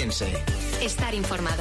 Ourense. Estar informado.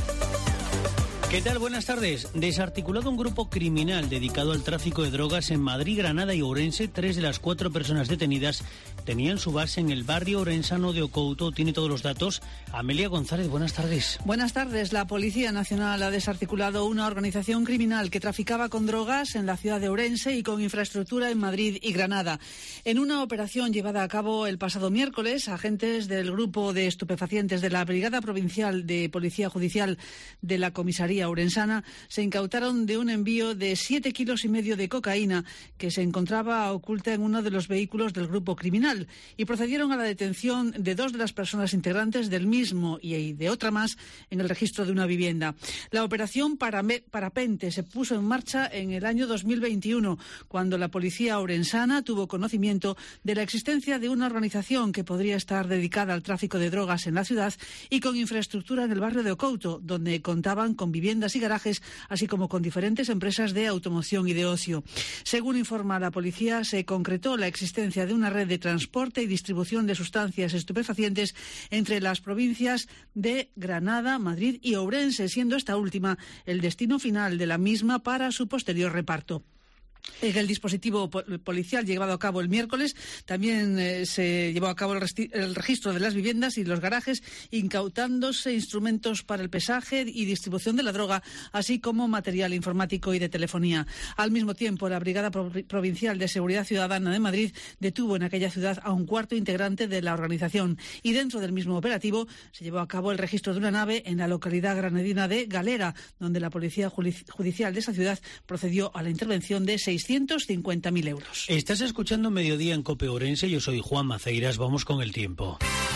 ¿Qué tal? Buenas tardes. Desarticulado un grupo criminal dedicado al tráfico de drogas en Madrid, Granada y Ourense. 3 de las 4 personas detenidas tenían su base en el barrio orensano de Ocouto. Tiene todos los datos Amelia González. Buenas tardes. Buenas tardes. La Policía Nacional ha desarticulado una organización criminal que traficaba con drogas en la ciudad de Ourense y con infraestructura en Madrid y Granada. En una operación llevada a cabo el pasado miércoles, agentes del grupo de estupefacientes de la Brigada Provincial de Policía Judicial de la Comisaría Orensana se incautaron de un envío de 7,5 kilos de cocaína que se encontraba oculta en uno de los vehículos del grupo criminal y procedieron a la detención de 2 de las personas integrantes del mismo y de otra más en el registro de una vivienda. La operación Parapente se puso en marcha en el año 2021 cuando la policía orensana tuvo conocimiento de la existencia de una organización que podría estar dedicada al tráfico de drogas en la ciudad y con infraestructura en el barrio de Ocouto, donde contaban con viviendas y garajes, así como con diferentes empresas de automoción y de ocio. Según informa la policía, se concretó la existencia de una red de transporte y distribución de sustancias estupefacientes entre las provincias de Granada, Madrid y Ourense, siendo esta última el destino final de la misma para su posterior reparto. En el dispositivo policial llevado a cabo el miércoles también se llevó a cabo el registro de las viviendas y los garajes, incautándose instrumentos para el pesaje y distribución de la droga, así como material informático y de telefonía. Al mismo tiempo, la Brigada Provincial de Seguridad Ciudadana de Madrid detuvo en aquella ciudad a un cuarto integrante de la organización y dentro del mismo operativo se llevó a cabo el registro de una nave en la localidad granadina de Galera, donde la Policía Judicial de esa ciudad procedió a la intervención de 650.000 euros. Estás escuchando Mediodía en COPE Ourense. Yo soy Juan Maceiras. Vamos con el tiempo.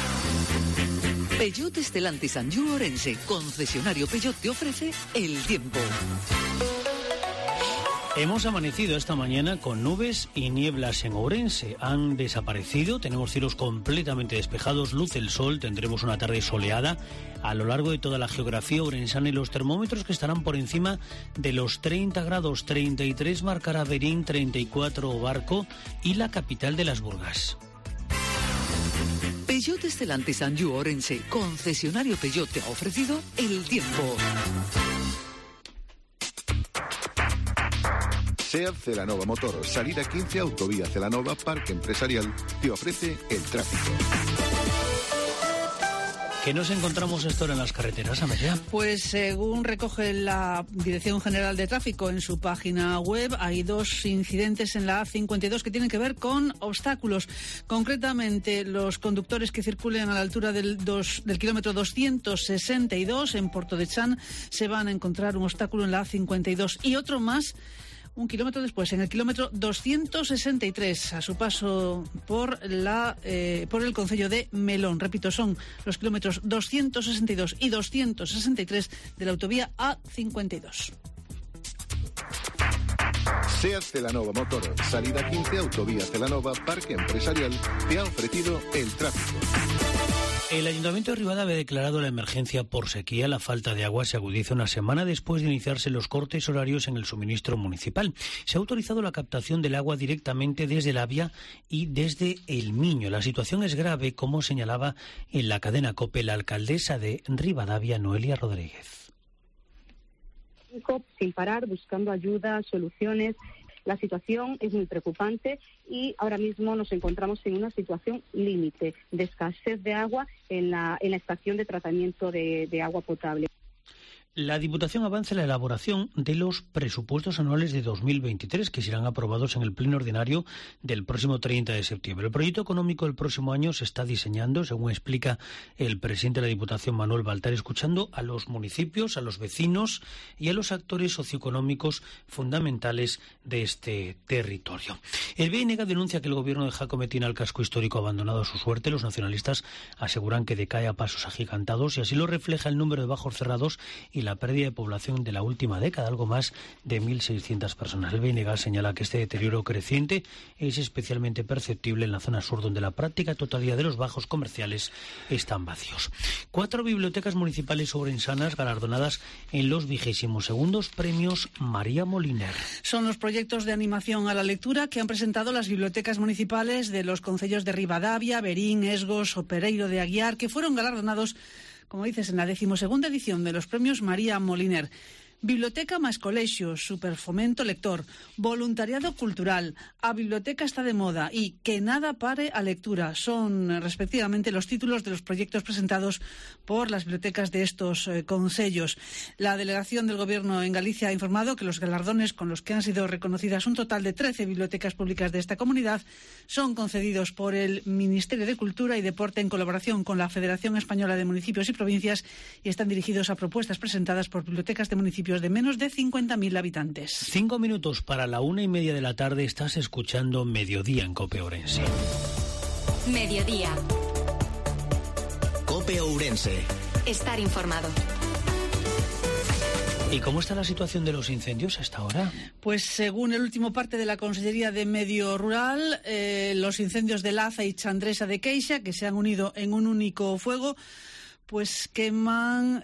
Peugeot Stellantis Anjou Ourense, concesionario Peugeot, te ofrece el tiempo. Hemos amanecido esta mañana con nubes y nieblas en Ourense. Han desaparecido, tenemos cielos completamente despejados, luce el sol, tendremos una tarde soleada a lo largo de toda la geografía ourensana y los termómetros que estarán por encima de los 30 grados, 33 marcará Berín, 34 Barco y la capital de las Burgas. Peugeot Stellantis Anjou Ourense, concesionario Peugeot, te ha ofrecido el tiempo. SEAT Celanova Motor, salida 15, autovía Celanova, Parque Empresarial, te ofrece el tráfico. ¿Qué nos encontramos esto en las carreteras, Amelia? Pues según recoge la Dirección General de Tráfico en su página web, hay 2 incidentes en la A52 que tienen que ver con obstáculos. Concretamente, los conductores que circulen a la altura del kilómetro 262 en Porto de Chan se van a encontrar un obstáculo en la A52 y otro más un kilómetro después, en el kilómetro 263, a su paso por el concello de Melón. Repito, son los kilómetros 262 y 263 de la autovía A52. SEAT Celanova Motor, salida 15, autovía Celanova, Parque Empresarial, te ha ofrecido el tráfico. El Ayuntamiento de Ribadavia ha declarado la emergencia por sequía. La falta de agua se agudiza una semana después de iniciarse los cortes horarios en el suministro municipal. Se ha autorizado la captación del agua directamente desde el Avia y desde el Miño. La situación es grave, como señalaba en la cadena COPE la alcaldesa de Ribadavia, Noelia Rodríguez. Sin parar, buscando ayuda, soluciones. La situación es muy preocupante y ahora mismo nos encontramos en una situación límite de escasez de agua en la estación de tratamiento de agua potable. La Diputación avanza en la elaboración de los presupuestos anuales de 2023 que serán aprobados en el pleno ordinario del próximo 30 de septiembre. El proyecto económico del próximo año se está diseñando, según explica el presidente de la Diputación, Manuel Baltar, escuchando a los municipios, a los vecinos y a los actores socioeconómicos fundamentales de este territorio. El BNG denuncia que el gobierno de Jacome tiene al casco histórico abandonado a su suerte. Los nacionalistas aseguran que decae a pasos agigantados y así lo refleja el número de bajos cerrados y la pérdida de población de la última década, algo más de 1.600 personas. El BNG señala que este deterioro creciente es especialmente perceptible en la zona sur, donde la práctica totalidad de los bajos comerciales están vacíos. 4 bibliotecas municipales ourensanas galardonadas en los 22º premios María Moliner. Son los proyectos de animación a la lectura que han presentado las bibliotecas municipales de los concellos de Ribadavia, Berín, Esgos o Pereiro de Aguiar, que fueron galardonados como dices, en la 12ª edición de los premios María Moliner. Biblioteca más colexios, superfomento lector, voluntariado cultural, a biblioteca está de moda y que nada pare a lectura. Son respectivamente los títulos de los proyectos presentados por las bibliotecas de estos concellos. La delegación del Gobierno en Galicia ha informado que los galardones con los que han sido reconocidas un total de 13 bibliotecas públicas de esta comunidad son concedidos por el Ministerio de Cultura y Deporte en colaboración con la Federación Española de Municipios y Provincias y están dirigidos a propuestas presentadas por bibliotecas de municipios de menos de 50.000 habitantes. 5 minutos para la 1:30 de la tarde. Estás escuchando Mediodía en COPE Ourense. Mediodía. COPE Ourense. Estar informado. ¿Y cómo está la situación de los incendios hasta ahora? Pues según el último parte de la Consellería de Medio Rural, los incendios de Laza y Chandresa de Queixa, que se han unido en un único fuego, pues queman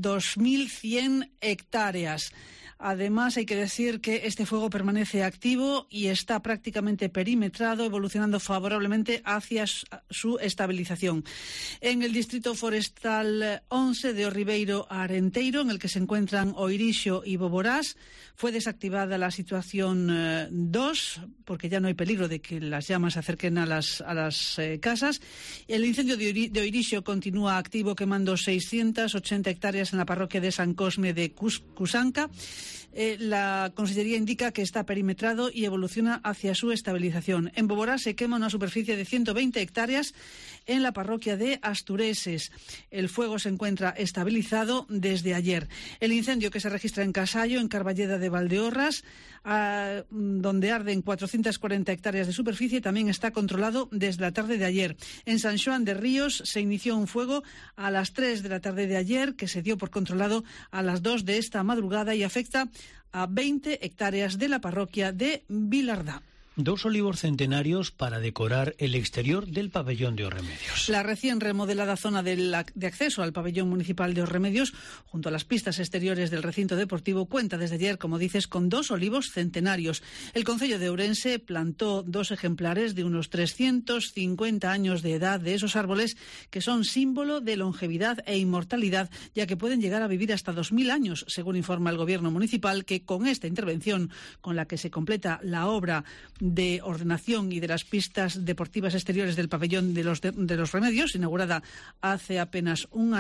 2.100 hectáreas. Además, hay que decir que este fuego permanece activo y está prácticamente perimetrado, evolucionando favorablemente hacia su estabilización. En el distrito forestal 11 de Orribeiro a Arenteiro, en el que se encuentran Oirixo y Boborás, fue desactivada la situación 2, porque ya no hay peligro de que las llamas se acerquen a las casas. El incendio de Oirixo continúa activo, quemando 680 hectáreas en la parroquia de San Cosme de Cusanca. La Consellería indica que está perimetrado y evoluciona hacia su estabilización. En Boborás se quema una superficie de 120 hectáreas en la parroquia de Astureses. El fuego se encuentra estabilizado desde ayer. El incendio que se registra en Casallo, en Carballeda de Valdeorras, donde arden 440 hectáreas de superficie, también está controlado desde la tarde de ayer. En San Xoán de Ríos se inició un fuego a las 3 de la tarde de ayer, que se dio por controlado a las 2 de esta madrugada y afecta a 20 hectáreas de la parroquia de Vilardá. 2 olivos centenarios para decorar el exterior del pabellón de Os Remedios. La recién remodelada zona de acceso al pabellón municipal de Os Remedios, junto a las pistas exteriores del recinto deportivo, cuenta desde ayer, como dices, con 2 olivos centenarios. El concello de Ourense plantó 2 ejemplares de unos 350 años de edad de esos árboles, que son símbolo de longevidad e inmortalidad, ya que pueden llegar a vivir hasta 2.000 años, según informa el Gobierno municipal, que con esta intervención, con la que se completa la obra de ordenación y de las pistas deportivas exteriores del pabellón de los Remedios, inaugurada hace apenas un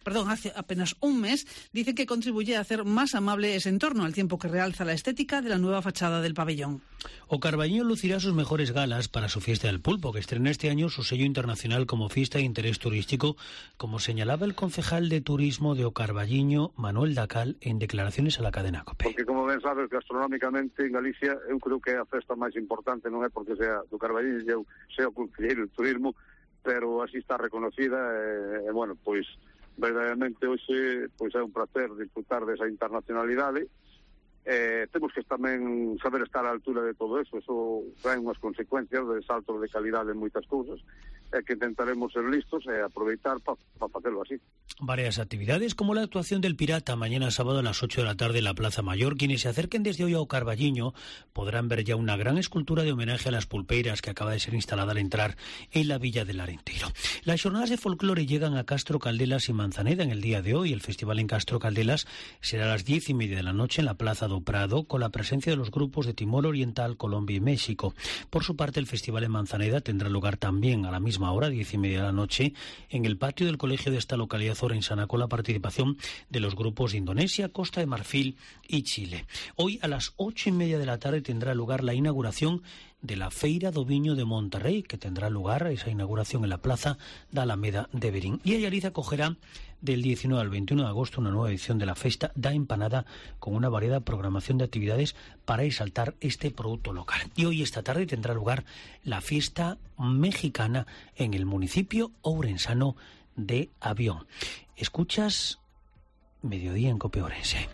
mes, dice que contribuye a hacer más amable ese entorno, al tiempo que realza la estética de la nueva fachada del pabellón. O Carballiño lucirá sus mejores galas para su fiesta del pulpo, que estrena este año su sello internacional como fiesta de interés turístico, como señalaba el concejal de turismo de O Carballiño, Manuel Dacal, en declaraciones a la cadena COPE. Porque, como ben sabes, gastronómicamente en Galicia eu creo que é a festa máis importante, non é porque sea do Carballiño, eu sea o concelleiro de turismo, pero así está reconocida e bueno, pois verdadeiramente hoxe pois é un placer disfrutar desa internacionalidade. Temos que tamén saber estar á altura de todo eso trae unhas consecuencias de saltos de calidade en moitas cousas, que intentaremos ser listos e aproveitar para facelo así. Varias actividades, como la actuación del Pirata mañana sábado a las 8 de la tarde en la Plaza Mayor. Quienes se acerquen desde hoy a O Carballiño podrán ver ya una gran escultura de homenaje a las pulpeiras que acaba de ser instalada al entrar en la Villa del Arenteiro. Las jornadas de folclore llegan a Castro, Caldelas y Manzaneda en el día de hoy. El festival en Castro, Caldelas será a las 10:30 de la noche en la Plaza do Prado, con la presencia de los grupos de Timor Oriental, Colombia y México. Por su parte, el festival en Manzaneda tendrá lugar también a la misma hora, 10:30 de la noche, en el patio del colegio de esta localidad orensana, con la participación de los grupos de Indonesia, Costa de Marfil y Chile. Hoy a las 8:30 de la tarde tendrá lugar la inauguración de la Feira do Viño de Monterrey, que tendrá lugar esa inauguración en la plaza de Alameda de Berín. Y Ayariza acogerá del 19 al 21 de agosto una nueva edición de la Festa da Empanada, con una variada programación de actividades para exaltar este producto local. Y hoy esta tarde tendrá lugar la fiesta mexicana en el municipio ourensano de Avión. Escuchas Mediodía en COPE Ourense.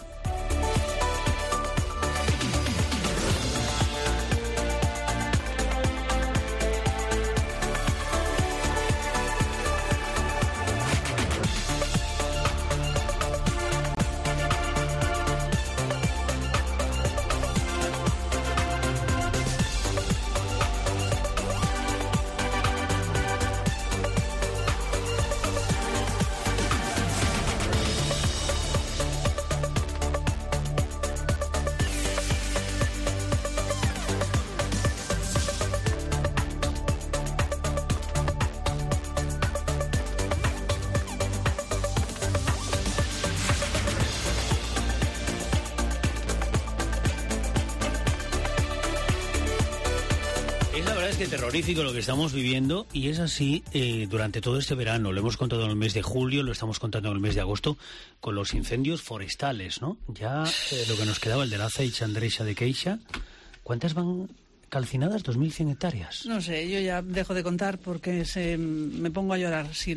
Es la verdad es que terrorífico lo que estamos viviendo y es así durante todo este verano. Lo hemos contado en el mes de julio, lo estamos contando en el mes de agosto con los incendios forestales, ¿no? Ya lo que nos quedaba, el de Laza y Chandreixa de Queixa. ¿Cuántas van calcinadas? 2.100 hectáreas. No sé, yo ya dejo de contar porque me pongo a llorar si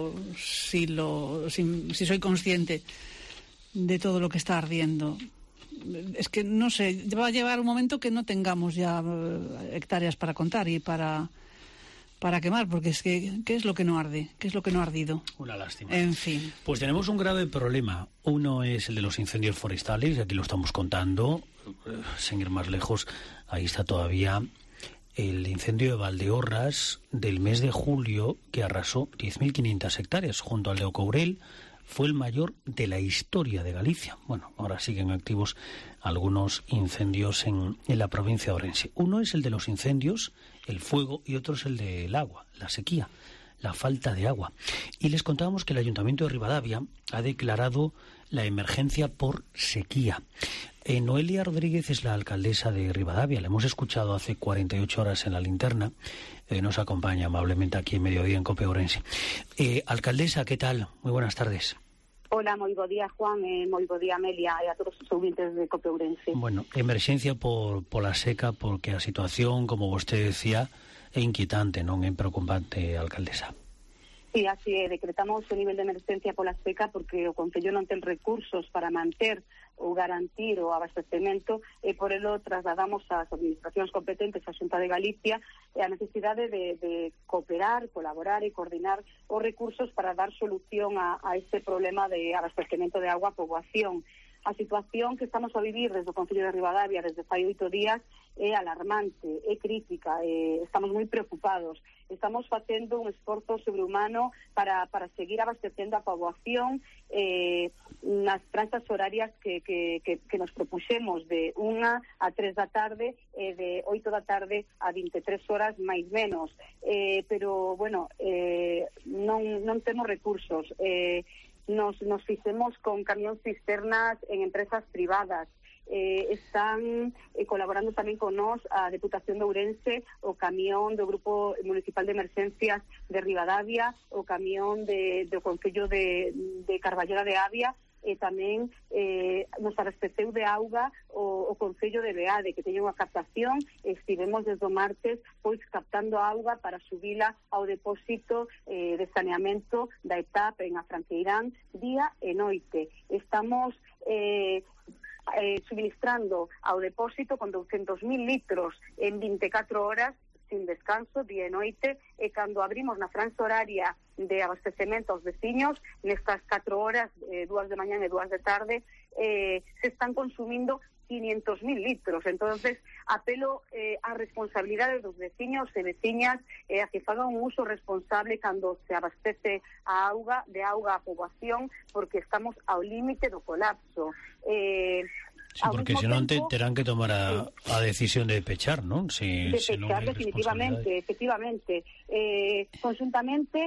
soy consciente de todo lo que está ardiendo. Es que, no sé, va a llevar un momento que no tengamos ya hectáreas para contar y para quemar, porque es que, ¿qué es lo que no arde? ¿Qué es lo que no ha ardido? Una lástima. En fin. Pues tenemos un grave problema. Uno es el de los incendios forestales, y aquí lo estamos contando, sin ir más lejos. Ahí está todavía el incendio de Valdeorras del mes de julio, que arrasó 10.500 hectáreas junto al de Ocourel. Fue el mayor de la historia de Galicia. Bueno, ahora siguen activos algunos incendios en la provincia de Ourense. Uno es el de los incendios, el fuego, y otro es el del agua, la sequía, la falta de agua. Y les contábamos que el Ayuntamiento de Ribadavia ha declarado la emergencia por sequía. Noelia Rodríguez es la alcaldesa de Ribadavia. La hemos escuchado hace 48 horas en la linterna. Nos acompaña amablemente aquí en Mediodía en COPE Ourense. Alcaldesa, ¿qué tal? Muy buenas tardes. Hola, moi bo día, Juan, moi bo día, Amelia, e a todos os ouvintes de COPE Ourense. Bueno, emerxencia por la seca, porque a situación, como vostede decía, é inquietante, non é preocupante, alcaldesa. Sí, así é, decretamos o nivel de emergencia pola seca porque o Concello non ten recursos para manter ou garantir o abastecemento e por elo trasladamos ás administracións competentes a Xunta de Galicia a necesidade de cooperar, colaborar e coordinar os recursos para dar solución a este problema de abastecemento de agua a poboación. A situación que estamos a vivir desde o Concello de Ribadavia desde fai 8 días é alarmante, é crítica, estamos moi preocupados. Estamos facendo un esforzo sobrehumano para seguir abastecendo a poboación nas franxas horarias que nos propuxemos de 1 a 3 da tarde e de 8 da tarde a 23 horas máis menos. Pero, bueno, non temos recursos. Nos fixemos con camións cisternas en empresas privadas. Están colaborando tamén con nós a Deputación de Ourense, o camión do Grupo Municipal de Emergencias de Ribadavia, o camión do Concello de Carballera de Avia, e tamén nos abasteceu de auga o Concello de Beade, que teña unha captación. Estivemos desde o martes pois captando auga para subila ao depósito de saneamento da etapa en Afranqueirán día e noite. Estamos suministrando ao depósito con 200.000 litros en 24 horas sin descanso, día e noite, e cando abrimos na franxa horaria de abastecemento aos veciños, nestas 4 horas, 2 de mañá e 2 de tarde, se están consumindo 500.000 litros. Entonces, apelo á responsabilidade dos veciños e veciñas a que fagan un uso responsable cando se abastece de auga a poboación, porque estamos ao límite do colapso. Sí, porque senón terán que tomar a decisión de pechar, non? De pechar, definitivamente, efectivamente. Conjuntamente,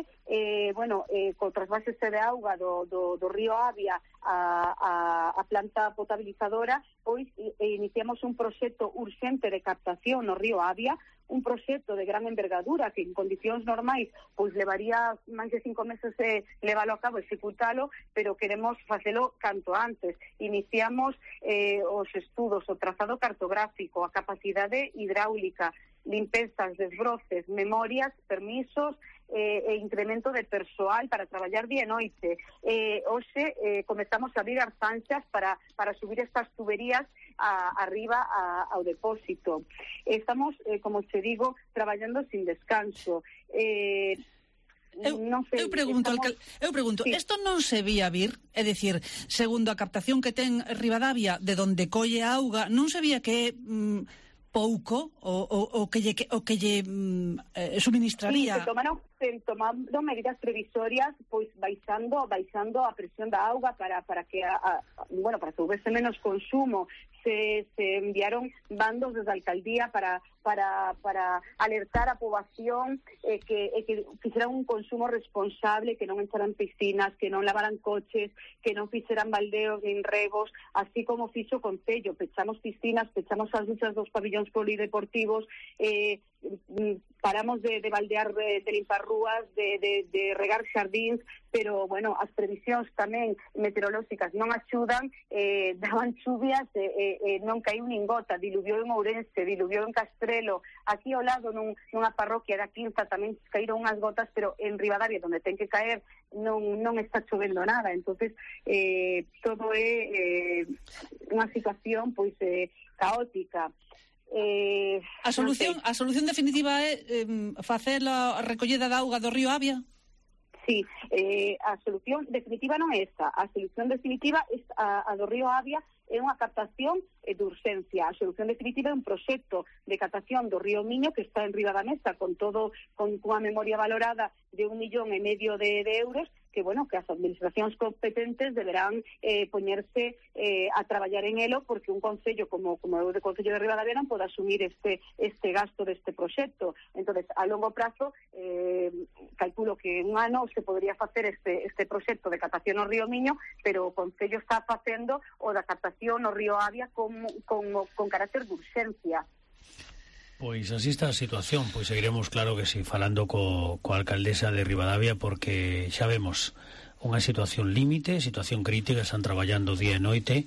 co trasvase de auga do río Avia a planta potabilizadora, pois iniciamos un proxecto urxente de captación no río Avia, un proxecto de gran envergadura que en condicións normais pois levaría máis de 5 meses leválo a cabo, executalo, pero queremos facelo canto antes. Iniciamos os estudos, o trazado cartográfico, a capacidade hidráulica, limpezas, desbroces, memorias, permisos e incremento de persoal para traballar día e noite. Hoxe comezamos a abrir as zanxas para subir estas tuberías arriba ao depósito. Estamos, como te digo, traballando sin descanso. Non sei, eu pregunto, sí. Isto non se vía vir, é dicir, segundo a captación que ten Ribadavia de donde colle a auga, non se vía que pouco o que lle suministraría. Sí, tomando medidas previsorias, pois baixando a presión da auga para que para que houvese menos consumo. Se enviaron bandos desde a alcaldía para alertar a poboación que fixeran un consumo responsable, que non entraran piscinas, que non lavaran coches, que non fixeran baldeos nin regos, así como fixo o Concello. Pechamos piscinas, pechamos as duchas dos pabillóns polideportivos, paramos de baldear, de limpar rúas, de regar xardíns, pero, bueno, as previsións tamén meteorolóxicas non axudan, daban chuvias, non caiu nin gota, diluviou en Ourense, diluviou en Castrelo, aquí ao lado nunha parroquia da Quinta tamén caíron unhas gotas, pero en Ribadavia, onde ten que caer, non está chovendo nada, entonces todo é unha situación pois caótica. A solución definitiva é facer a recollida da auga do río Avia? Sí, a solución definitiva non é esta. A solución definitiva é a do río Avia, é unha captación de urxencia. A solución definitiva é un proxecto de captación do río Miño que está en riba da mesa con unha memoria valorada de 1,5 millón de euros, que, bueno, que as administracións competentes deberán poñerse a traballar en elo, porque un concello como o de Concello de Ribadavia non pode asumir este gasto deste proxecto. Entonces, a longo prazo, calculo que un ano se podría facer este proxecto de captación no río Miño, pero o concello está facendo o da captación no río Avia con carácter de urxencia. Pois así está a situación, pois seguiremos, claro que sí, falando coa alcaldesa de Ribadavia, porque xa vemos unha situación límite, situación crítica, están traballando día e noite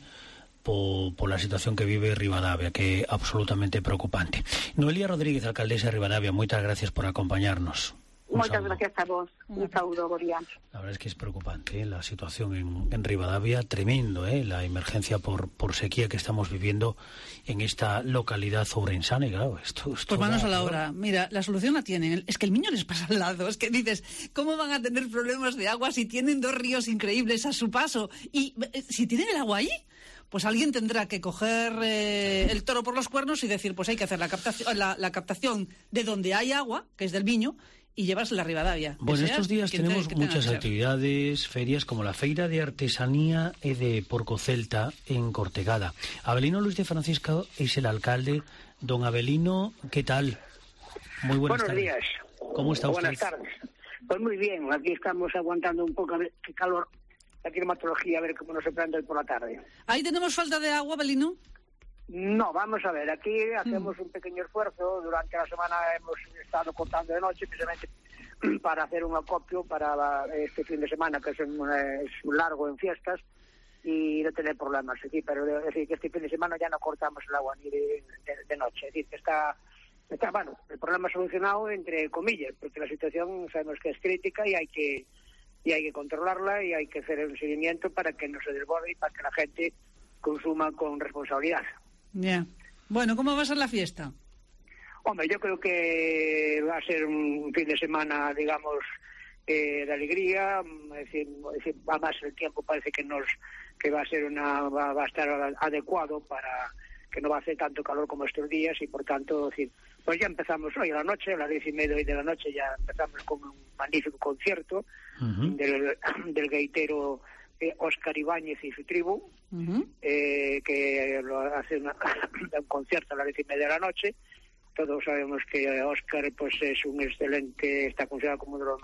pola situación que vive Ribadavia, que é absolutamente preocupante. Noelia Rodríguez, alcaldesa de Ribadavia, moitas gracias por acompañarnos. Moitas gracias a vos. Un saúdo, Boría. La verdad es que es preocupante la situación en Ribadavia, tremendo, la emergencia por sequía que estamos viviendo en esta localidad ourensana. Y claro, esto pues manos a la obra. Mira, la solución la tienen. Es que el Miño les pasa al lado. Es que dices, ¿cómo van a tener problemas de agua si tienen 2 ríos increíbles a su paso? Y si tienen el agua ahí, pues alguien tendrá que coger el toro por los cuernos y decir, pues hay que hacer la captación de donde hay agua, que es del Miño, y llevársela a Ribadavia. Bueno, estos días tenemos muchas actividades, ferias, como la Feira de Artesanía e de Porco Celta en Cortegada. Abelino Luis de Francisco es el alcalde. Don Abelino, ¿qué tal? Muy buenas tardes. Buenos días. ¿Cómo está usted? Buenas tardes. Pues muy bien, aquí estamos aguantando un poco de calor, la climatología, a ver cómo nos sorprende hoy por la tarde. ¿Ahí tenemos falta de agua, Abelino? No, vamos a ver, aquí hacemos un pequeño esfuerzo. Durante la semana hemos estado cortando de noche, precisamente para hacer un acopio para este fin de semana, que es un largo en fiestas, y no tener problemas. Sí, pero es decir, que este fin de semana ya no cortamos el agua ni de noche. Es decir, que está bueno, el problema solucionado, entre comillas, porque la situación sabemos que es crítica y hay que controlarla, y hay que hacer un seguimiento para que no se desborde y para que la gente consuma con responsabilidad. Ya. Bueno, ¿cómo va a ser la fiesta? Hombre, yo creo que va a ser un fin de semana, digamos, de alegría. Es decir, además el tiempo parece que va a ser va a estar adecuado, para que no va a hacer tanto calor como estos días, y por tanto, decir, pues ya empezamos hoy a la noche, a las 10:30 hoy de la noche ya empezamos con un magnífico concierto del gaitero Óscar Ibáñez y su tribu, que lo hace un concierto a las 10:30 de la noche. Todos sabemos que Óscar pues es un excelente, está considerado como uno de los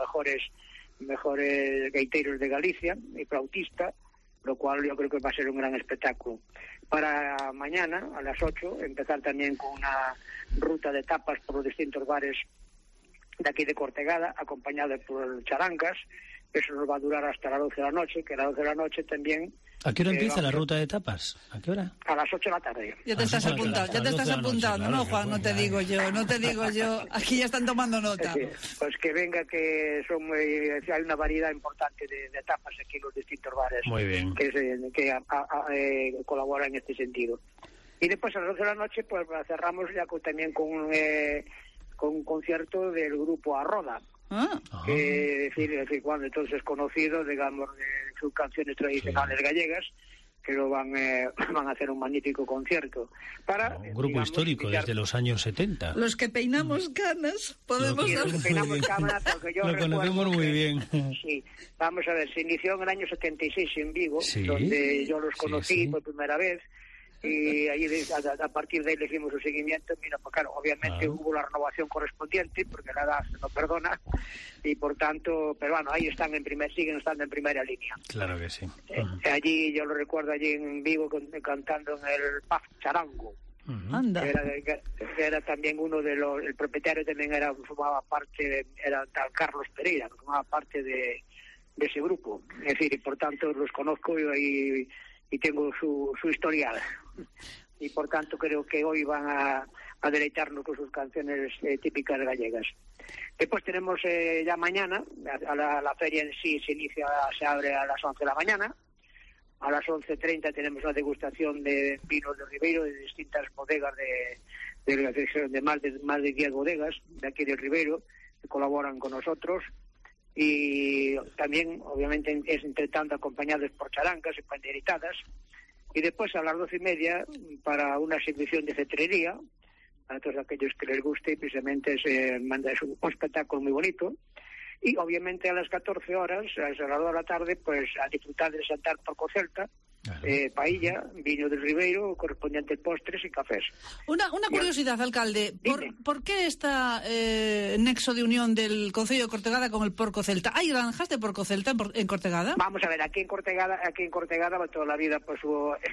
mejores gaiteros de Galicia y flautista, lo cual yo creo que va a ser un gran espectáculo. Para mañana, a las 8, empezar también con una ruta de tapas por los distintos bares de aquí de Cortegada, acompañada por charangas. Eso nos va a durar hasta las 12 de la noche, que a las 12 de la noche también... ¿A qué hora empieza la ruta de tapas? ¿A qué hora? A las 8 de la tarde. Ya te estás apuntando, claro, ¿no, Juan? No te digo yo. Aquí ya están tomando nota. Pues que venga, que hay una variedad importante de tapas aquí en los distintos bares. Muy bien. Que colaboran en este sentido. Y después a las 12 de la noche pues cerramos ya también con un concierto del grupo Arroda. Es decir, cuando entonces conocido, digamos, de sus canciones tradicionales gallegas, que lo van a hacer un magnífico concierto. Para un grupo histórico desde los años 70. Los que peinamos canas, podemos... Los que peinamos canas, porque yo lo conocemos muy bien. Sí, vamos a ver, se inició en el año 76 en Vigo, donde yo los conocí por primera vez, y ahí a partir de ahí le hicimos un seguimiento. Mira, pues claro, obviamente hubo la renovación correspondiente, porque la edad no perdona, y por tanto, pero bueno, ahí siguen estando en primera línea. Claro que sí. Allí, yo lo recuerdo allí en Vigo cantando en el Paz Charango. Anda. Que era también uno de los... El propietario también formaba parte, era tal Carlos Pereira, que formaba parte de ese grupo. Es decir, y por tanto los conozco y tengo su historial. Y por tanto creo que hoy van a deleitarnos con sus canciones típicas gallegas. Después tenemos ya mañana, la feria en sí se abre a las 11 de la mañana. A las 11:30 tenemos la degustación de vinos de Ribeiro, de distintas bodegas de más de 10 bodegas de aquí de Ribeiro, que colaboran con nosotros. Y también, obviamente, es entre tanto acompañados por charancas y panderetadas. Y después a las 12:30 para una exhibición de cetrería, a todos aquellos que les guste, precisamente es un espectáculo muy bonito. Y obviamente a las 14 horas, a las 2 de la tarde, pues a disfrutar del Santar Porco Celta, paella, vino del Ribeiro, correspondientes postres y cafés. Una curiosidad, alcalde, ¿por qué esta nexo de unión del Concello de Cortegada con el Porco Celta? ¿Hay granjas de Porco Celta en Cortegada? Vamos a ver, aquí en Cortegada toda la vida pues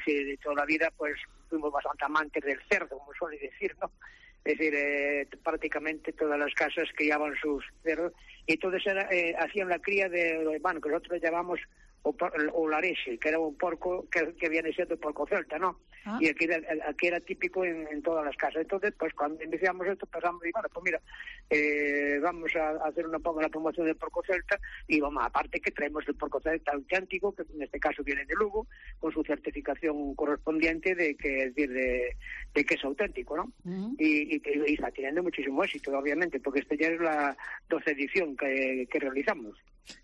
fuimos bastante amantes del cerdo, como suele decir, ¿no? Es decir, prácticamente todas las casas criaban sus cerdos y entonces hacían la cría que nosotros llamamos olarexe, que era un porco que viene siendo porco celta, ¿no? Y aquí era típico en todas las casas. Entonces, pues cuando iniciamos esto, pensamos, pues mira, vamos a hacer una promoción del porco celta y vamos, aparte que traemos el porco celta auténtico, que en este caso viene de Lugo, con su certificación correspondiente de que es auténtico, ¿no? Y está teniendo muchísimo éxito, obviamente, porque esta ya es la 12ª edición que realizamos.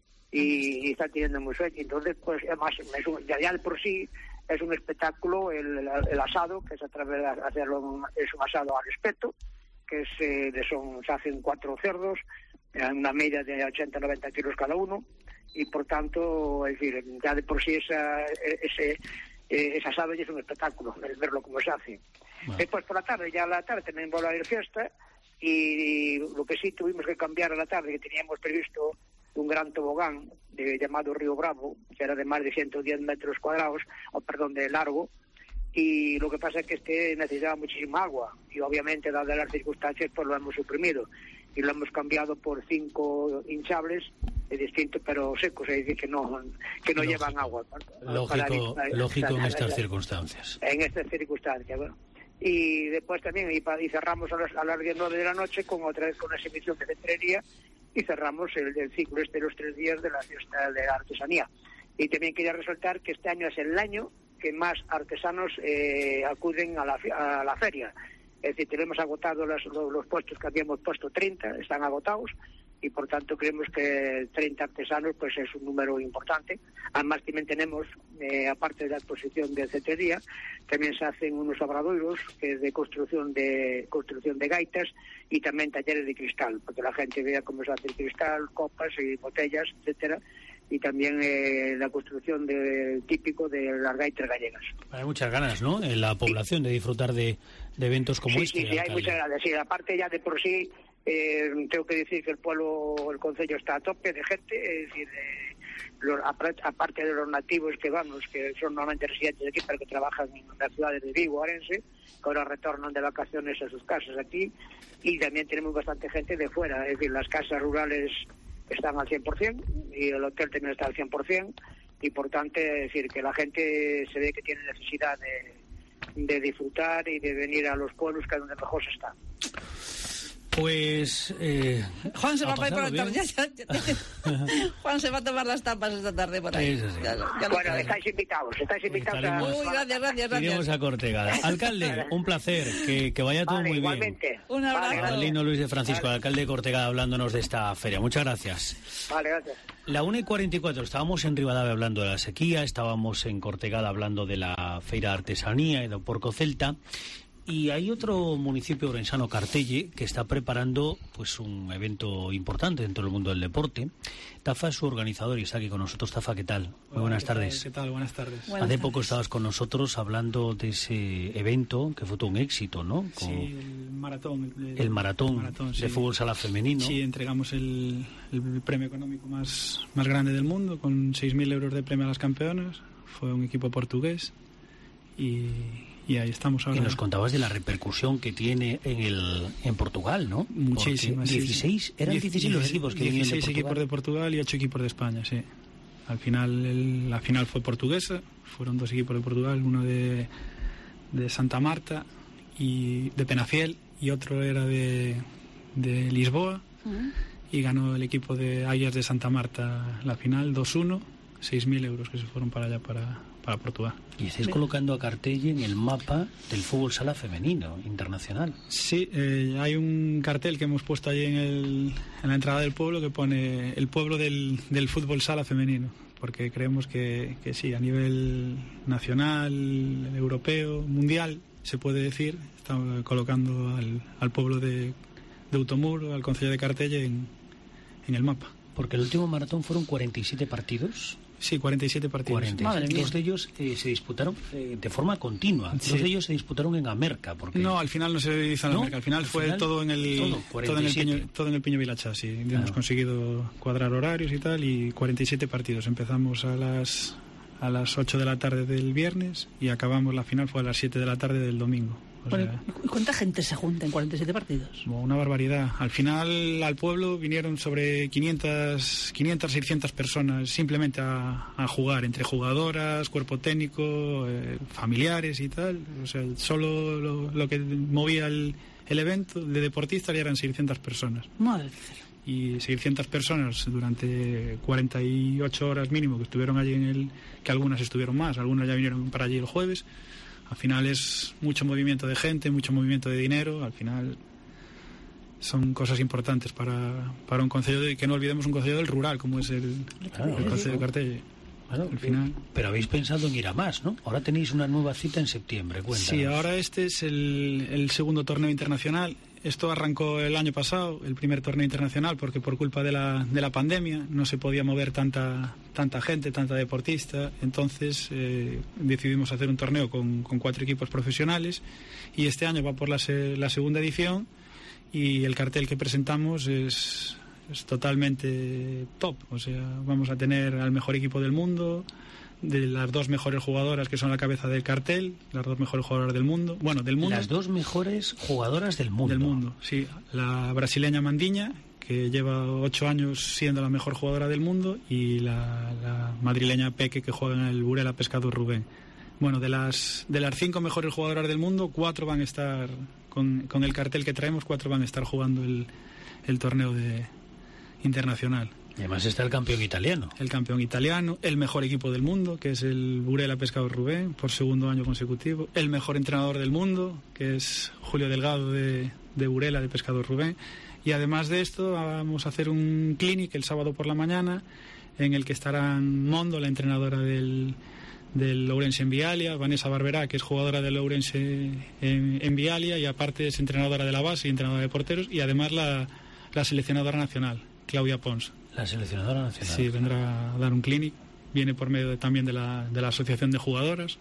Y está teniendo mucho éxito. Entonces, pues además, ya de por sí es un espectáculo el asado, que es a través de hacerlo, es un asado al respeto, que se hacen 4 cerdos, en una media de 80-90 kilos cada uno, y por tanto, es decir, ya de por sí ese asado ya es un espectáculo, es verlo como se hace. Después por la tarde también va a haber fiesta, y lo que sí tuvimos que cambiar a la tarde, que teníamos previsto un gran tobogán llamado Río Bravo, que era de más de 110 metros cuadrados, de largo, y lo que pasa es que necesitaba muchísima agua, y obviamente, dadas las circunstancias, pues lo hemos suprimido, y lo hemos cambiado por 5 hinchables distintos, pero secos, es decir, que no llevan agua. Lógico en estas circunstancias. En estas circunstancias, bueno. Y después también, y cerramos a las 10:09 de la noche con otra vez con una exhibición de cetrería, y cerramos el ciclo de los 3 días de la fiesta de la artesanía. Y también quería resaltar que este año es el año que más artesanos acuden a la feria. Es decir, tenemos agotados los puestos que habíamos puesto, 30, están agotados, y por tanto creemos que 30 artesanos pues es un número importante. Además también tenemos, aparte de la exposición de cetrería, también se hacen unos obradoiros que es de construcción de gaitas, y también talleres de cristal, para que la gente vea cómo se hace el cristal, copas y botellas, etcétera, y también la construcción típico de las gaitas gallegas. Hay muchas ganas, ¿no?, en la población de disfrutar de eventos como este. Sí, hay muchas ganas. Sí, aparte ya de por sí, tengo que decir que el concello está a tope de gente, es decir, aparte de los nativos que son normalmente residentes de aquí, pero que trabajan en las ciudades de Vigo, Orense, que ahora retornan de vacaciones a sus casas aquí, y también tenemos bastante gente de fuera, es decir, las casas rurales están al 100%, y el hotel también está al 100%, y por tanto, es decir, que la gente se ve que tiene necesidad de disfrutar y de venir a los pueblos que es donde mejor se está. Pues Juan se va a ir por la tarde. Juan se va a tomar las tapas esta tarde por ahí. Bueno, estáis invitados. Uy, gracias. Iremos a Cortegada. Alcalde, un placer, que vaya todo muy igualmente. bien. Un abrazo. Aldino Luis de Francisco, alcalde de Cortegada, hablándonos de esta feria. Muchas gracias. Vale, gracias. La 1:44, estábamos en Ribadavia hablando de la sequía, estábamos en Cortegada hablando de la feira de artesanía y del Porco Celta. Y hay otro municipio orensano, Cartelle, que está preparando pues un evento importante dentro del mundo del deporte. Tafa es su organizador y está aquí con nosotros. Tafa, ¿qué tal? Muy buenas tardes. ¿Qué tal? Buenas tardes. Hace poco estabas con nosotros hablando de ese evento que fue todo un éxito, ¿no? Sí, el maratón. El maratón de fútbol sala femenino. Sí, entregamos el premio económico más grande del mundo, con 6.000 euros de premio a las campeonas. Fue un equipo portugués y y ahí estamos ahora. Y nos contabas de la repercusión que tiene en Portugal, ¿no? Muchísima. 16, eran 16 los equipos que venían de Portugal. 16 equipos de Portugal y 8 equipos de España, sí. Al final, la final fue portuguesa, fueron 2 equipos de Portugal, uno de Santa Marta y de Penafiel, y otro era de Lisboa, y ganó el equipo de Águilas de Santa Marta la final 2-1, 6.000 euros que se fueron para allá, para Portugal. Y estáis colocando a Cartelle en el mapa del fútbol sala femenino internacional. Sí, hay un cartel que hemos puesto ahí en la entrada del pueblo que pone el pueblo del fútbol sala femenino, porque creemos que sí, a nivel nacional, europeo, mundial, se puede decir, estamos colocando al pueblo de Utomuro, al concello de Cartelle en el mapa. Porque el último maratón fueron 47 partidos. Sí, 47 partidos. 47. Dos de ellos se disputaron de forma continua. Sí. Dos de ellos se disputaron en Amerca. Porque... No, al final no se hizo en Amerca. Al final fue todo en el Piño Vilachá. Sí. Hemos conseguido cuadrar horarios y tal, y 47 partidos. Empezamos a las 8 de la tarde del viernes y acabamos, la final fue a las 7 de la tarde del domingo. ¿Y cuánta gente se junta en 47 partidos? Una barbaridad. Al final al pueblo vinieron sobre 500, 600 personas simplemente a jugar, entre jugadoras, cuerpo técnico, familiares y tal. O sea, solo lo que movía el evento de deportistas ya eran 600 personas. Madre. Y 600 personas durante 48 horas mínimo que estuvieron allí que algunas estuvieron más, algunas ya vinieron para allí el jueves. Al final es mucho movimiento de gente, mucho movimiento de dinero. Al final son cosas importantes para un concello, y que no olvidemos un concello del rural como es el concello de Cartelle. Bueno, al final. Pero habéis pensado en ir a más, ¿no? Ahora tenéis una nueva cita en septiembre, cuéntanos. Sí, ahora este es el segundo torneo internacional. Esto arrancó el año pasado, el primer torneo internacional, porque por culpa de la pandemia no se podía mover tanta gente, tanta deportista. Entonces decidimos hacer un torneo con 4 equipos profesionales, y este año va por la segunda edición, y el cartel que presentamos es totalmente top. O sea, vamos a tener al mejor equipo del mundo, de las 2 mejores jugadoras que son la cabeza del cartel, las 2 mejores jugadoras del mundo. Bueno, del mundo. Las 2 mejores jugadoras del mundo. Del mundo, sí. La brasileña Mandinha, que lleva 8 años siendo la mejor jugadora del mundo, y la madrileña Peque, que juega en el Burela Pescado Rubén. Bueno, de las 5 mejores jugadoras del mundo, 4 van a estar, con el cartel que traemos, 4 van a estar jugando el torneo internacional. Y además está el campeón italiano. El campeón italiano, el mejor equipo del mundo, que es el Burela Pescado Rubén, por segundo año consecutivo. El mejor entrenador del mundo, que es Julio Delgado de Burela de Pescado Rubén. Y además de esto, vamos a hacer un clinic el sábado por la mañana, en el que estarán Mondo, la entrenadora del Ourense en Vialia, Vanessa Barberá, que es jugadora del Ourense en Vialia, y aparte es entrenadora de la base y entrenadora de porteros, y además la seleccionadora nacional, Claudia Pons. La seleccionadora nacional. Sí, vendrá a dar un clinic. Viene por medio también de la Asociación de Jugadoras,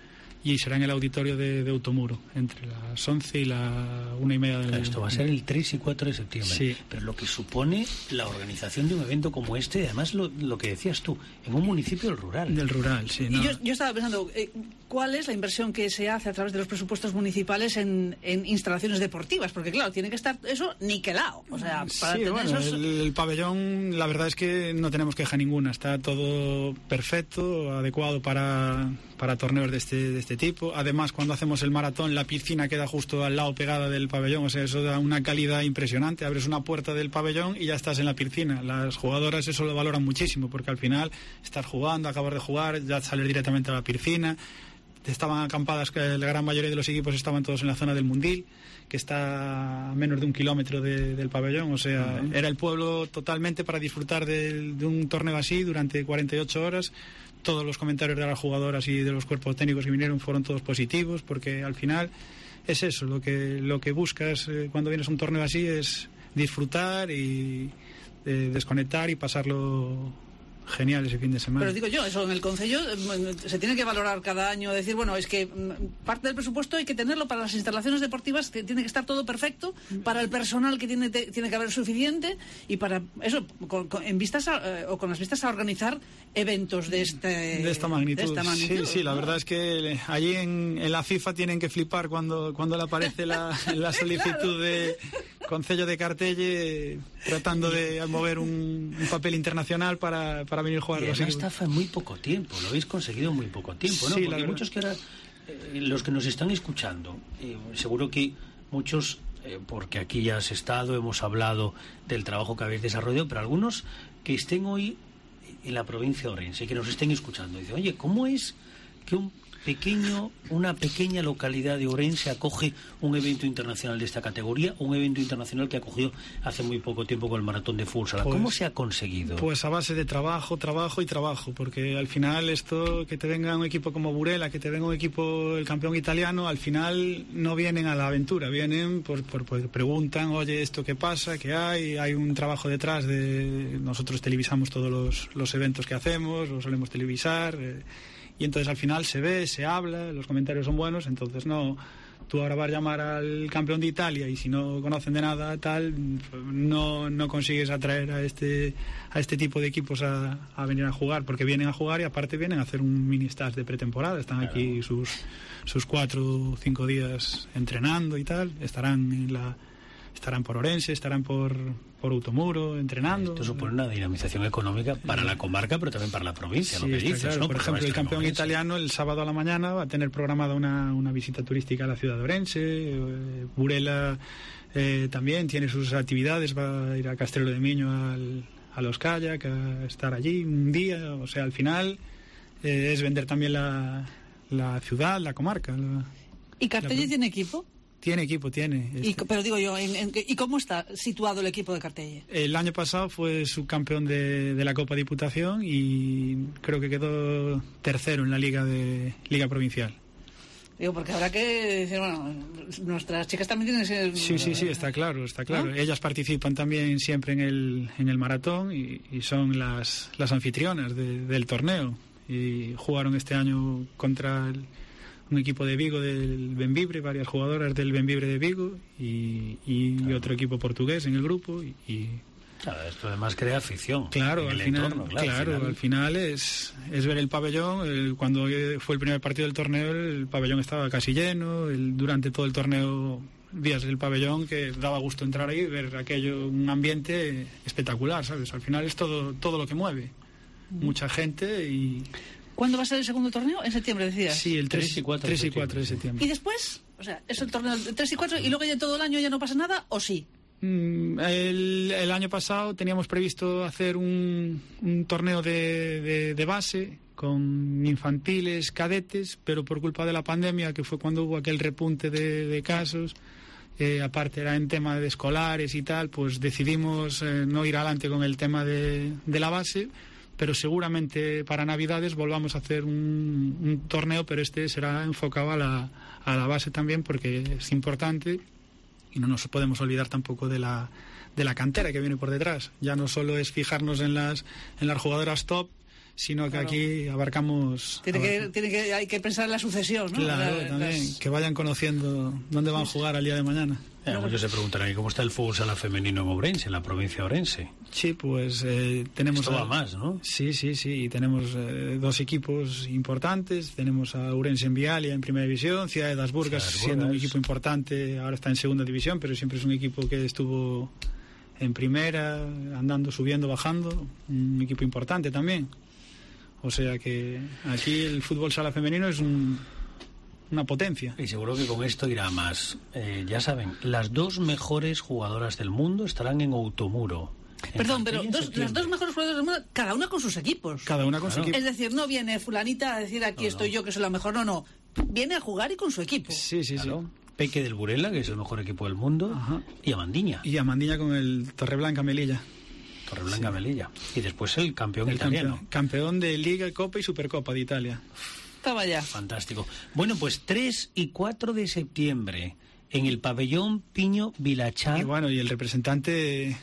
y será en el auditorio de Utomuro, entre las 11 y la 1:30 de la... Esto va a ser el 3 y 4 de septiembre. Sí. Pero lo que supone la organización de un evento como este, además lo que decías tú, en un municipio rural. Del rural, sí. ¿no? Y yo estaba pensando, ¿cuál es la inversión que se hace a través de los presupuestos municipales en instalaciones deportivas? Porque claro, tiene que estar eso niquelado. O sea, para sí, tener bueno, esos... el pabellón, la verdad es que no tenemos queja ninguna. Está todo perfecto, adecuado para torneos de este tipo. Además, cuando hacemos el maratón, la piscina queda justo al lado, pegada del pabellón. O sea, eso da una calidad impresionante. Abres una puerta del pabellón y ya estás en la piscina. Las jugadoras eso lo valoran muchísimo, porque al final estás jugando, acabas de jugar, ya sales directamente a la piscina. Estaban acampadas, que la gran mayoría de los equipos estaban todos en la zona del Mundil, que está a menos de 1 kilómetro del pabellón. O sea, era el pueblo totalmente para disfrutar de un torneo así durante 48 horas. Todos los comentarios de las jugadoras y de los cuerpos técnicos que vinieron fueron todos positivos, porque al final es eso, lo que buscas cuando vienes a un torneo así es disfrutar y desconectar y pasarlo genial ese fin de semana. Pero digo yo, eso en el Concello se tiene que valorar cada año, decir, bueno, es que parte del presupuesto hay que tenerlo para las instalaciones deportivas, que tiene que estar todo perfecto, para el personal que tiene que haber suficiente, y para eso, con las vistas a organizar eventos de esta magnitud. Sí, la verdad es que allí en la FIFA tienen que flipar cuando le aparece la solicitud de Concello de Cartelle tratando de mover un papel internacional para venir a jugar. Y además está en muy poco tiempo, lo habéis conseguido en muy poco tiempo, ¿no? Sí, porque muchos que ahora, los que nos están escuchando, seguro que muchos, porque aquí ya has estado, hemos hablado del trabajo que habéis desarrollado, pero algunos que estén hoy en la provincia de Orense, que nos estén escuchando, dicen, oye, ¿cómo es que una pequeña localidad de Orense acoge un evento internacional de esta categoría, un evento internacional que acogió hace muy poco tiempo con el Maratón de Fútbol Sala? ¿Cómo se ha conseguido? Pues a base de trabajo, porque al final esto, que te venga un equipo como Burela, que te venga un equipo, el campeón italiano, al final no vienen a la aventura, vienen pues preguntan, oye, ¿esto qué pasa? ¿Qué hay? Hay un trabajo detrás nosotros televisamos todos los eventos que hacemos, los solemos televisar, y entonces al final se ve, se habla, los comentarios son buenos, entonces tú ahora vas a llamar al campeón de Italia y si no conocen de nada no consigues atraer a este tipo de equipos a venir a jugar, porque vienen a jugar y aparte vienen a hacer un mini stage de pretemporada, están aquí sus 4 o 5 días entrenando y tal, estarán por Orense, estarán por Utomuro entrenando. Esto supone una dinamización económica para la comarca, pero también para la provincia, sí, lo que dices, claro. ¿no? Por ejemplo, el campeón italiano el sábado a la mañana va a tener programada una visita turística a la ciudad de Orense. Burela también tiene sus actividades, va a ir a Castrelo de Miño a los kayak, a estar allí un día. O sea, al final es vender también la ciudad, la comarca. ¿Y Cartelle tiene equipo? Tiene equipo. Pero digo yo, ¿y cómo está situado el equipo de Cartelle? El año pasado fue subcampeón de la Copa Diputación y creo que quedó tercero en la Liga Provincial. Digo, porque habrá que decir, bueno, nuestras chicas también tienen que ser... Sí, está claro. ¿No? Ellas participan también siempre en el maratón y son las anfitrionas del torneo. Y jugaron este año contra un equipo de Vigo del Benvibre, varias jugadoras del Benvibre de Vigo y otro equipo portugués en el grupo Claro, esto además crea afición. Claro, al final es ver el pabellón. Cuando fue el primer partido del torneo, el pabellón estaba casi lleno. Durante todo el torneo, días del pabellón que daba gusto entrar ahí, ver aquello, un ambiente espectacular, ¿sabes? Al final es todo lo que mueve. Mucha gente y... ¿Cuándo va a ser el segundo torneo? ¿En septiembre, decías? Sí, el 3 y 4 de septiembre. ¿Y después? O sea, ¿es el torneo del 3 y 4 y luego ya todo el año ya no pasa nada o sí? El año pasado teníamos previsto hacer un torneo de base con infantiles, cadetes, pero por culpa de la pandemia, que fue cuando hubo aquel repunte de casos, aparte era en tema de escolares y tal, pues decidimos no ir adelante con el tema de la base, pero seguramente para Navidades volvamos a hacer un torneo, pero este será enfocado a la base también, porque es importante y no nos podemos olvidar tampoco de la cantera que viene por detrás. Ya no solo es fijarnos en las jugadoras top, sino que aquí abarcamos... Hay que pensar en la sucesión, ¿no? Claro, también, que vayan conociendo dónde van a jugar al día de mañana. Muchos se preguntarán, ¿y cómo está el fútbol sala femenino en Ourense, en la provincia de Ourense? Sí, pues tenemos... Esto va más, ¿no? Sí, y tenemos 2 equipos importantes. Tenemos a Ourense en Vialia en primera división, Ciudad de das Burgas siendo un equipo importante, ahora está en segunda división, pero siempre es un equipo que estuvo en primera, andando, subiendo, bajando, un equipo importante también. O sea que aquí el fútbol sala femenino es una potencia. Y seguro que con esto irá más. Ya saben, las 2 mejores jugadoras del mundo estarán en Outomuro. Perdón, pero las 2 mejores jugadoras del mundo, cada una con sus equipos. Cada una con su equipo. Es decir, no viene fulanita a decir aquí estoy yo que soy la mejor, no. Viene a jugar y con su equipo. Sí. Peque del Burela, que es el mejor equipo del mundo, y Amandiña. Y Amandiña con el Torreblanca Melilla. Melilla. Y después el campeón italiano. Campeón de Liga, Copa y Supercopa de Italia. Estaba ya. Fantástico. Bueno, pues 3 y 4 de septiembre en el pabellón Piño Vilachá. Y bueno, y el representante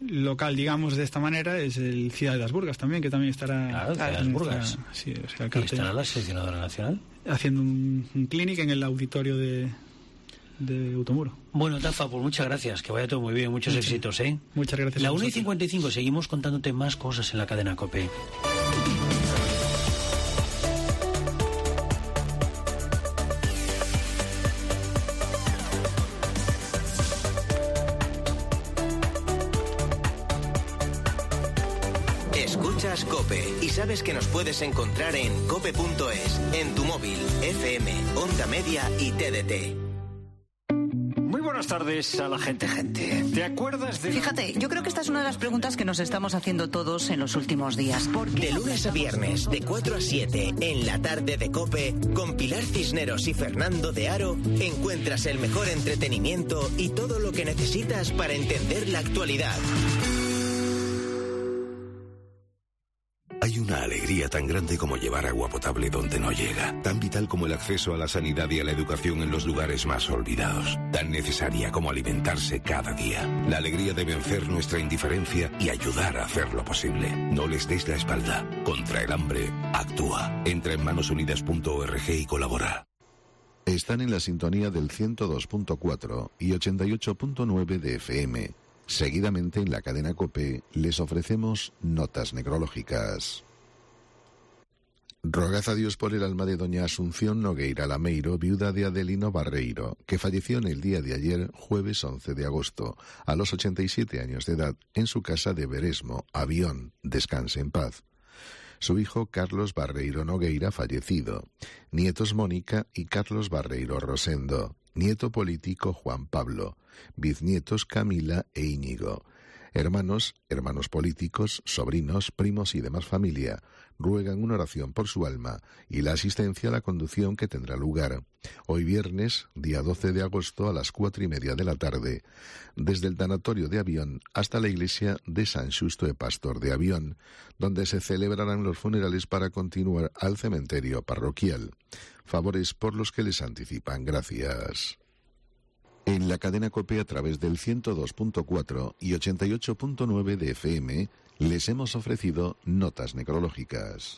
local, digamos, de esta manera es el Ciudad de las Burgas también, que también estará... Claro, Ciudad de las Burgas. Sí, o sea, ¿Y estará la seleccionadora nacional? Haciendo un clinic en el auditorio de Utomuro. Bueno, Tafa, pues muchas gracias, que vaya todo muy bien, muchos éxitos, ¿eh? Muchas gracias. La 1:55, seguimos contándote más cosas en la cadena COPE. Escuchas COPE y sabes que nos puedes encontrar en cope.es, en tu móvil, FM, Onda Media y TDT. Buenas tardes a la gente. ¿Te acuerdas de...? Fíjate, yo creo que esta es una de las preguntas que nos estamos haciendo todos en los últimos días. De lunes a viernes, de 4 a 7, en la tarde de COPE, con Pilar Cisneros y Fernando de Aro, encuentras el mejor entretenimiento y todo lo que necesitas para entender la actualidad. Hay una alegría tan grande como llevar agua potable donde no llega, tan vital como el acceso a la sanidad y a la educación en los lugares más olvidados, tan necesaria como alimentarse cada día. La alegría de vencer nuestra indiferencia y ayudar a hacerlo posible. No les des la espalda. Contra el hambre, actúa. Entra en manosunidas.org y colabora. Están en la sintonía del 102.4 y 88.9 de FM. Seguidamente en la cadena COPE les ofrecemos notas necrológicas. Rogad a Dios por el alma de doña Asunción Nogueira Lameiro, viuda de Adelino Barreiro, que falleció en el día de ayer, jueves 11 de agosto, a los 87 años de edad, en su casa de Beresmo, Avión. Descanse en paz. Su hijo Carlos Barreiro Nogueira, fallecido. Nietos Mónica y Carlos Barreiro Rosendo. Nieto político Juan Pablo. Biznietos Camila e Íñigo. Hermanos políticos, sobrinos, primos y demás familia ruegan una oración por su alma y la asistencia a la conducción que tendrá lugar hoy viernes, día 12 de agosto, a las 4:30 de la tarde, desde el tanatorio de Avión hasta la iglesia de San Xusto de Pastor de Avión, donde se celebrarán los funerales para continuar al cementerio parroquial. Favores por los que les anticipan. Gracias. En la cadena COPE a través del 102.4 y 88.9 de FM les hemos ofrecido notas necrológicas.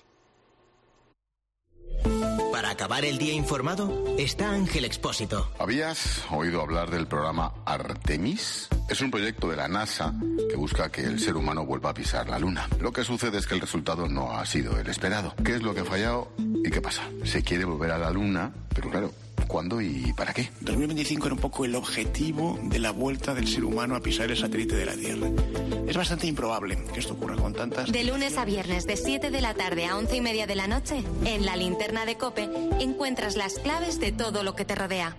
Para acabar el día informado, está Ángel Expósito. ¿Habías oído hablar del programa Artemis? Es un proyecto de la NASA que busca que el ser humano vuelva a pisar la Luna. Lo que sucede es que el resultado no ha sido el esperado. ¿Qué es lo que ha fallado y qué pasa? Se quiere volver a la Luna, pero claro, ¿cuándo y para qué? 2025 era un poco el objetivo de la vuelta del ser humano a pisar el satélite de la Tierra. Es bastante improbable que esto ocurra con tantas... De lunes a viernes, de 7 de la tarde a 11:30 de la noche, en la linterna de COPE, encuentras las claves de todo lo que te rodea.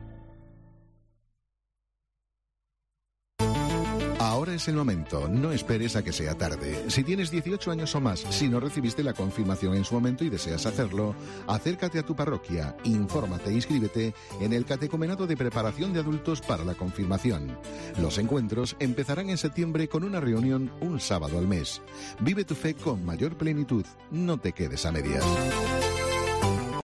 Ahora es el momento, no esperes a que sea tarde. Si tienes 18 años o más, si no recibiste la confirmación en su momento y deseas hacerlo, acércate a tu parroquia, infórmate e inscríbete en el catecumenado de preparación de adultos para la confirmación. Los encuentros empezarán en septiembre con una reunión un sábado al mes. Vive tu fe con mayor plenitud, no te quedes a medias.